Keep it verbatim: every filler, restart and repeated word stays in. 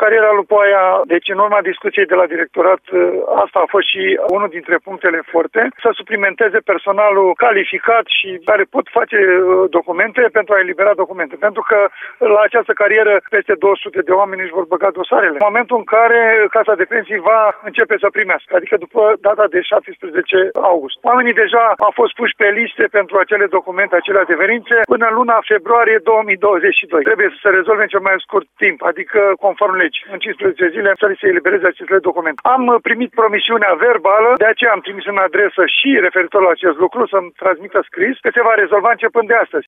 cariera lui Poaia, deci în urma discuției de la directorat, asta a fost și unul dintre punctele forte, să suplimenteze personalul calificat și care pot face documente pentru a elibera documente. Pentru că la această carieră peste două sute de oameni își vor băga dosarele. În momentul în care Casa de Pensii va începe să primească, adică după data de șaptesprezece august. Oamenii deja au fost puși pe liste pentru acele documente, acele adeverințe, până în luna februarie două mii douăzeci și doi. Trebuie să se rezolve în cel mai scurt timp, adică conform legii. În cincisprezece zile să li se elibereze aceste documente. Am primit promisiunea verbală, de aceea am trimis în adresă și referitor la acest lucru să-mi transmită scris că se va rezolva începând de astăzi.